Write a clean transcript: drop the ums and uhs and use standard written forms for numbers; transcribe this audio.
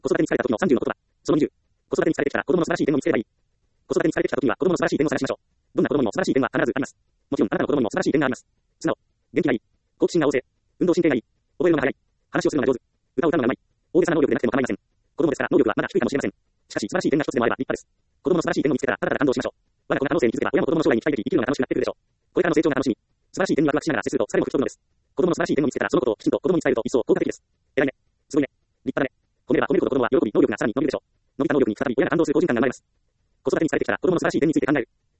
子育てに疲れた時の30の言葉。その20。子育てに疲れてきたら子供の素晴らしい点を見つければいい。子育てに疲れてきた時には子供の素晴らしい点を探しましょう。どんな子供にも素晴らしい点は必ずあります。もちろんあなたの子供にも素晴らしい点があります。素直。元気がいい。好奇心が旺盛。運動神経がいい。覚えるのが早い。話をするのが上手。歌を歌うのがうまい。大げさな能力でなくても構いません。子供ですから能力はまだ低いかもしれません。しかし素晴らしい点が一つでもあれば立派です。子供の素晴らしい点を見つけたらただただ感動しましょう。我が子が可能性に気づけば親も子供の将来に期待でき生きるのが楽しくなってくるでしょう。これからの成長が楽しみ。素晴らしい点にワクワクしながら接すると疲れも吹き飛ぶのです。子供の素晴らしい点を見つけたらそのことをきちんと子供に伝えると一層効果的です。偉いね。すごいね。立派だね。褒めれば褒めるほど子供は喜び能力がさらに伸びるでしょう。伸びた能力に再び親が感動する好循環が生まれます。子育てに疲れてきたら子供の素晴らしい点について考える。